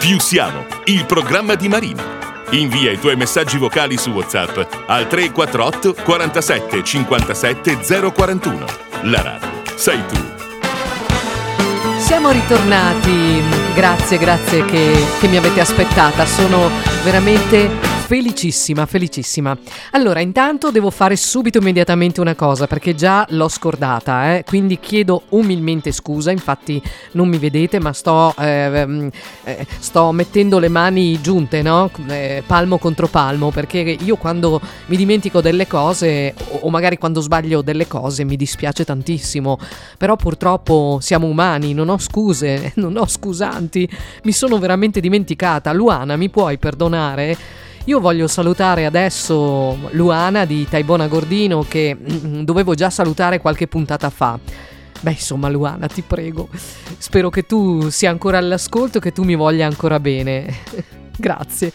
Più siamo, il programma di Marina. Invia i tuoi messaggi vocali su WhatsApp al 348 47 57 041. La radio sei tu. Siamo ritornati, grazie che mi avete aspettata, sono veramente felicissima. Allora, intanto devo fare subito immediatamente una cosa, perché già l'ho scordata, quindi chiedo umilmente scusa. Infatti non mi vedete, ma sto mettendo le mani giunte, no? Palmo contro palmo, perché io quando mi dimentico delle cose o magari quando sbaglio delle cose mi dispiace tantissimo, però purtroppo siamo umani, non ho scuse, non ho scusanti, mi sono veramente dimenticata. Luana, mi puoi perdonare? Io voglio salutare adesso Luana di Taibona Gordino, che dovevo già salutare qualche puntata fa. Beh, insomma, Luana, ti prego, spero che tu sia ancora all'ascolto e che tu mi voglia ancora bene. Grazie.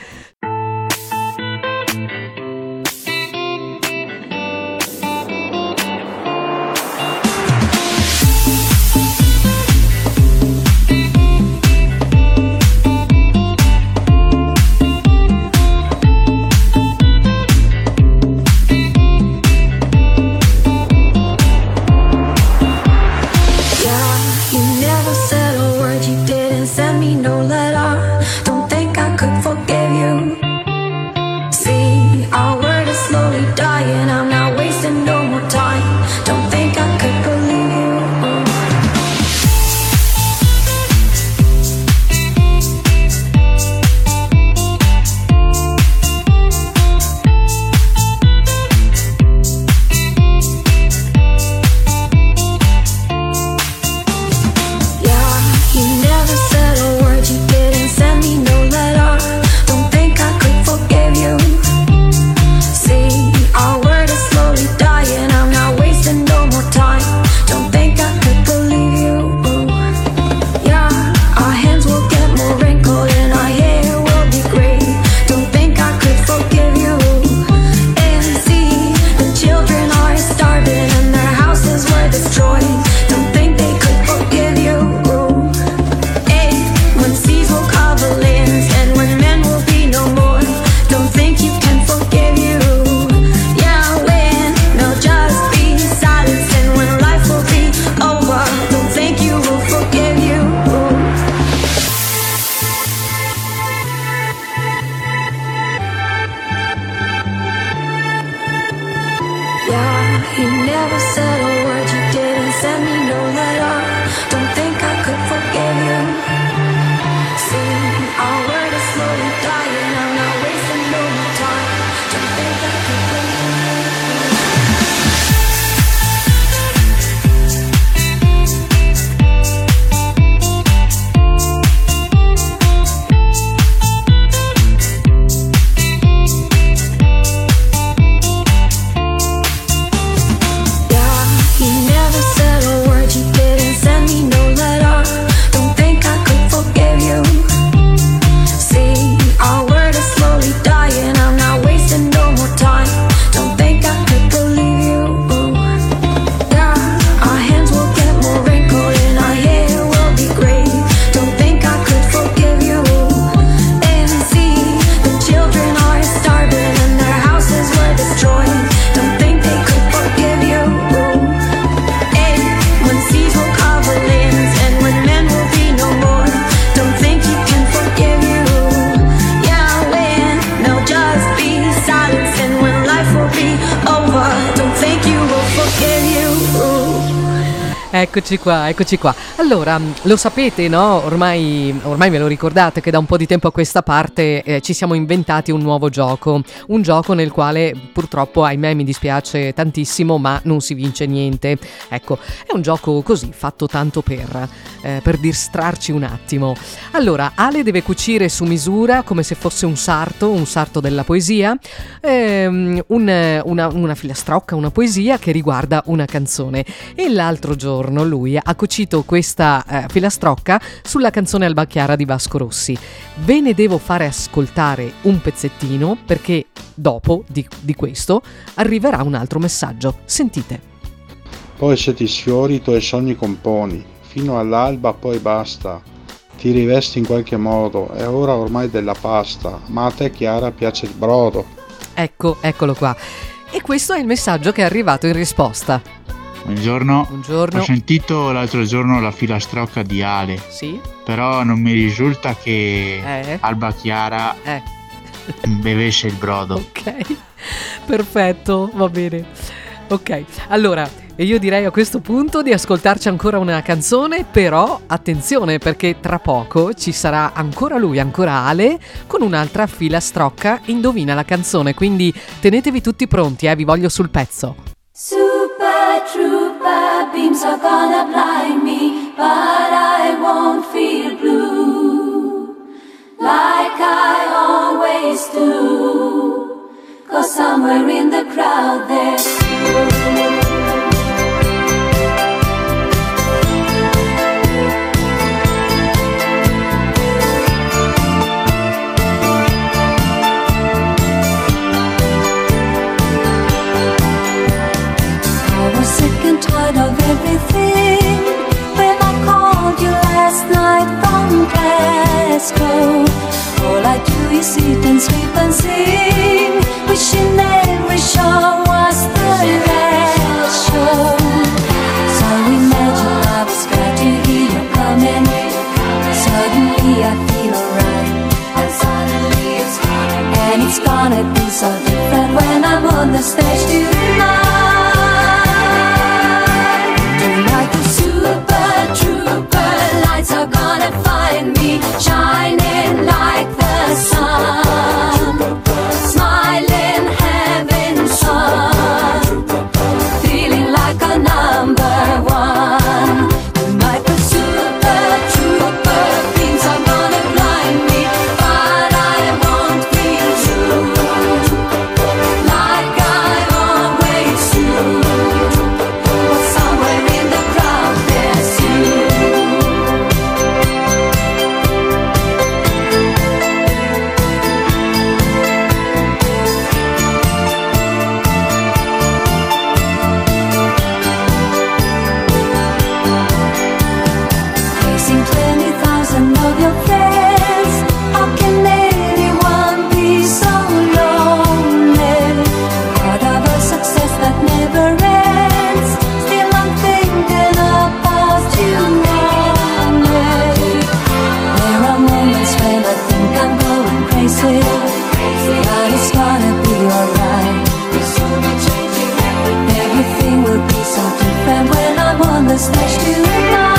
Eccoci qua. Allora, lo sapete, no? Ormai me lo ricordate che da un po' di tempo a questa parte ci siamo inventati un nuovo gioco. Un gioco nel quale purtroppo, ahimè, mi dispiace tantissimo, ma non si vince niente. Ecco, è un gioco così, fatto tanto per distrarci un attimo. Allora, Ale deve cucire su misura, come se fosse un sarto della poesia, una filastrocca, una poesia che riguarda una canzone. E l'altro giorno lui ha cucito questa filastrocca sulla canzone Alba Chiara di Vasco Rossi. Ve ne devo fare ascoltare un pezzettino, perché dopo di questo arriverà un altro messaggio. Sentite. Poi se ti sfiori i tuoi sogni componi, fino all'alba poi basta, ti rivesti in qualche modo, è ora ormai della pasta, ma a te Chiara piace il brodo. Ecco, eccolo qua. E questo è il messaggio che è arrivato in risposta. Buongiorno. Buongiorno. Ho sentito l'altro giorno la filastrocca di Ale, Sì? però non mi risulta che Alba Chiara bevesse il brodo. Ok, perfetto, va bene. Ok, allora io direi a questo punto di ascoltarci ancora una canzone, però attenzione perché tra poco ci sarà ancora lui, ancora Ale, con un'altra filastrocca Indovina la canzone, quindi tenetevi tutti pronti, vi voglio sul pezzo. Super trooper beams are gonna blind me, but I won't feel blue like I always do, 'cause somewhere in the crowd there's you. Sick and tired of everything. When I called you last night from Glasgow, all I do is eat and sleep and sing, wishing every show was the last show. So imagine I was glad to hear you coming. Suddenly I feel alright, and suddenly it's fine. And it's gonna be so different when I'm on the stage tonight. Super trooper lights are gonna find me shining like the sun, smiling, having fun, feeling like a number one. Tonight the super trooper beams are gonna blind me, but I won't feel true like I always do. Somewhere in the crowd there's you. Facing 20,000 of your friends, how can anyone be so lonely? Part of a success that never ends. Still I'm thinking about you only. There are moments when I think I'm going crazy, but it's gonna be alright. Everything will be so different when I'm on the stage tonight.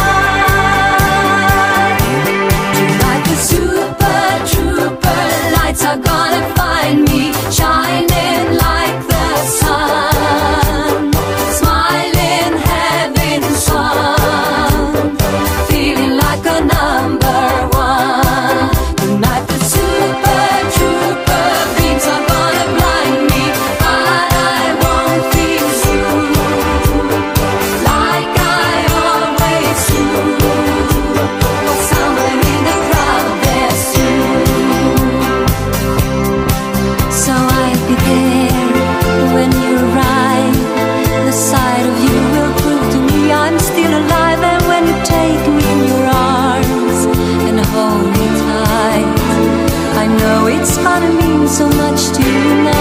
Tonight the super trooper lights are gonna find me shining like the sun, smiling, having fun, feeling like a number one. Tonight the super trooper beams are gonna blind me, but I won't feel true like I always do. Somewhere in the crowd there's you. So I'll be there when you arrive. The sight of you will prove to me I'm still alive. And when you take me in your arms and hold me tight, I know it's gonna mean so much tonight.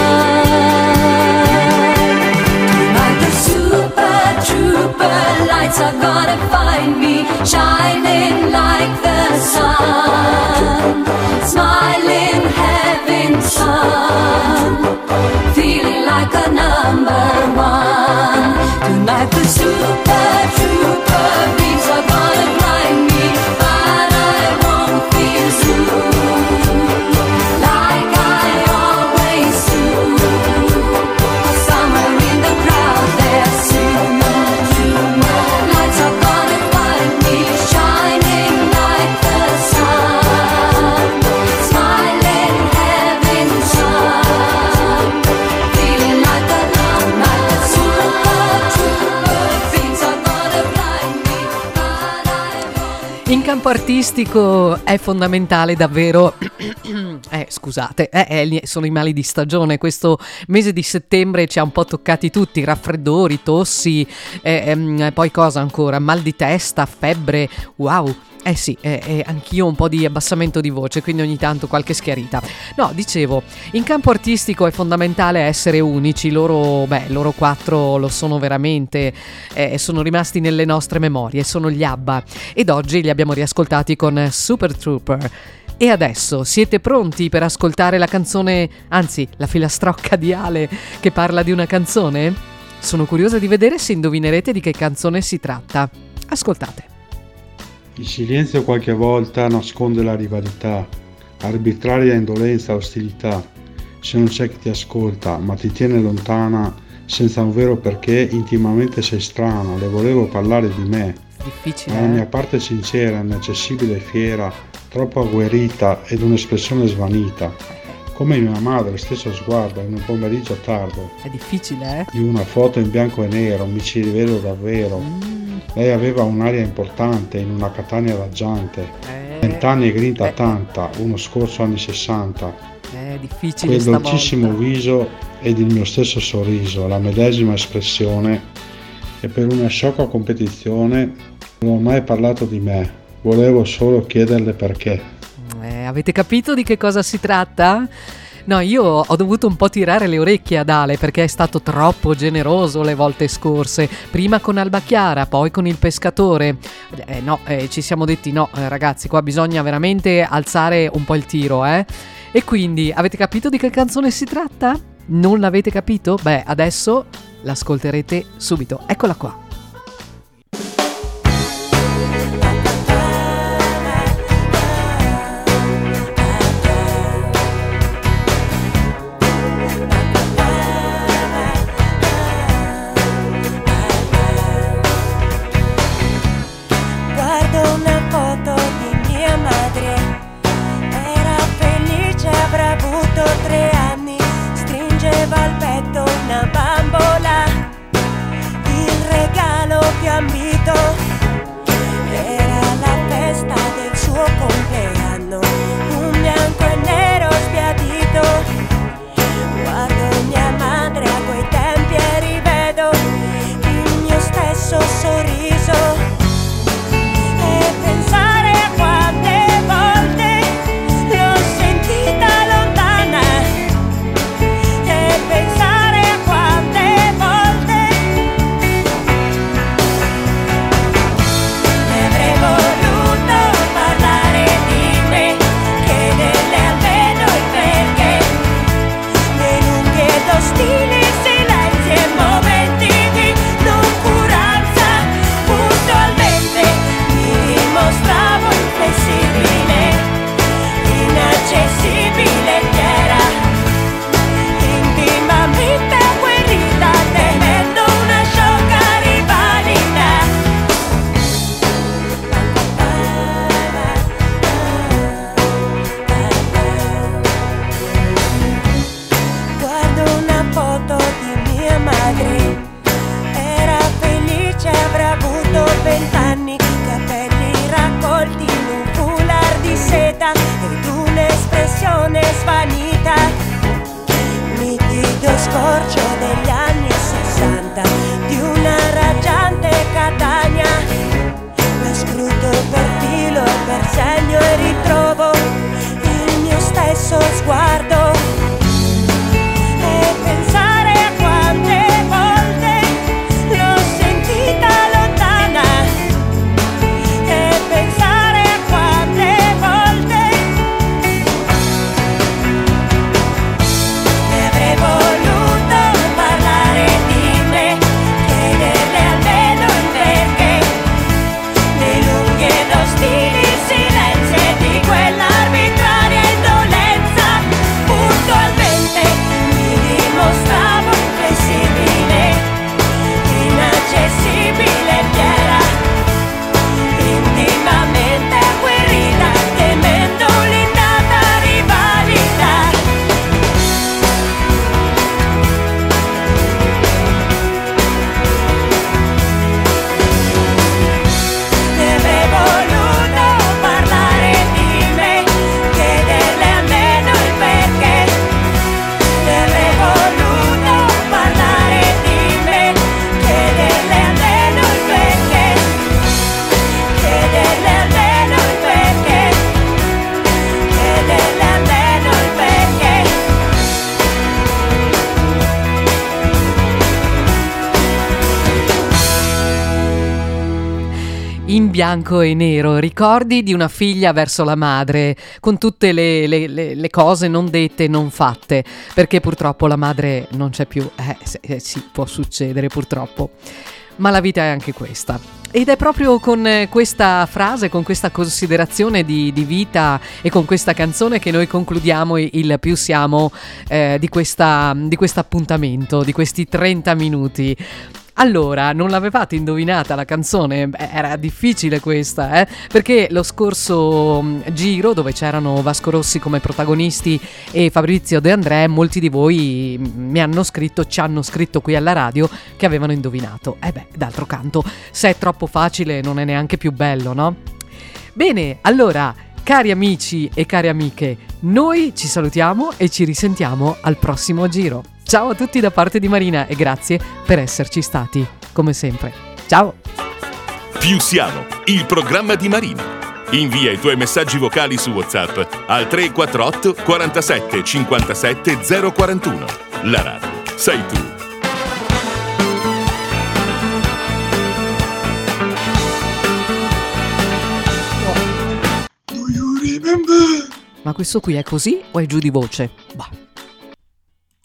Tonight the super trooper lights are gonna find me shining like the sun, smiling, having fun, feeling like a number one. Tonight the super trooper beams are gonna blind me, but I won't feel true like I always do. Somewhere in the crowd there's you. Lights are gonna find me shining like the sun, smiling, having fun, feeling like a number. Super trooper beams are gonna blind me, but I won't. In campo artistico è fondamentale davvero, scusate, sono i mali di stagione, questo mese di settembre ci ha un po' toccati tutti, raffreddori, tossi, poi cosa ancora, mal di testa, febbre, wow, Eh sì, anch'io un po' di abbassamento di voce, quindi ogni tanto qualche schiarita. No, dicevo, in campo artistico è fondamentale essere unici, loro 4 lo sono veramente, sono rimasti nelle nostre memorie, sono gli ABBA, ed oggi li abbiamo riascoltati con Super Trooper. E adesso siete pronti per ascoltare la canzone, anzi la filastrocca di Ale che parla di una canzone? Sono curiosa di vedere se indovinerete di che canzone si tratta. Ascoltate. Il silenzio qualche volta nasconde la rivalità, arbitraria indolenza, ostilità. Se non c'è chi ti ascolta, ma ti tiene lontana, senza un vero perché, intimamente sei strana. Le volevo parlare di me. Difficile. Ma la mia parte sincera, inaccessibile e fiera, troppo agguerrita ed un'espressione svanita. Come mia madre, stesso sguardo in un pomeriggio tardo. È difficile, Di una foto in bianco e nero, mi ci rivedo davvero. Lei aveva un'aria importante in una Catania raggiante. 20 anni e grinta tanta, uno scorso anni 60. È difficile Quel stavolta. dolcissimo viso ed il mio stesso sorriso, la medesima espressione. E per una sciocca competizione non ho mai parlato di me. Volevo solo chiederle perché. Avete capito di che cosa si tratta? No, io ho dovuto un po' tirare le orecchie ad Ale perché è stato troppo generoso le volte scorse. Prima con Alba Chiara, poi con il pescatore. Ci siamo detti no, ragazzi, qua bisogna veramente alzare un po' il tiro, E quindi, avete capito di che canzone si tratta? Non l'avete capito? Beh, adesso l'ascolterete subito. Eccola qua. Stili, silenzio di quella in bianco e nero, ricordi di una figlia verso la madre, con tutte le cose non dette e non fatte, perché purtroppo la madre non c'è più. Sì, può succedere purtroppo, ma la vita è anche questa. Ed è proprio con questa frase, con questa considerazione di vita e con questa canzone che noi concludiamo il Più Siamo di questo appuntamento, di questi 30 minuti. Allora, non l'avevate indovinata la canzone? Era difficile questa, perché lo scorso giro, dove c'erano Vasco Rossi come protagonisti e Fabrizio De André, molti di voi ci hanno scritto qui alla radio che avevano indovinato. D'altro canto, se è troppo facile non è neanche più bello, no? Bene, allora, cari amici e cari amiche, noi ci salutiamo e ci risentiamo al prossimo giro. Ciao a tutti da parte di Marina e grazie per esserci stati, come sempre. Ciao! Più Siamo, il programma di Marina. Invia i tuoi messaggi vocali su WhatsApp al 348 47 57 041. La radio sei tu. Ma questo qui è così o è giù di voce? Bah.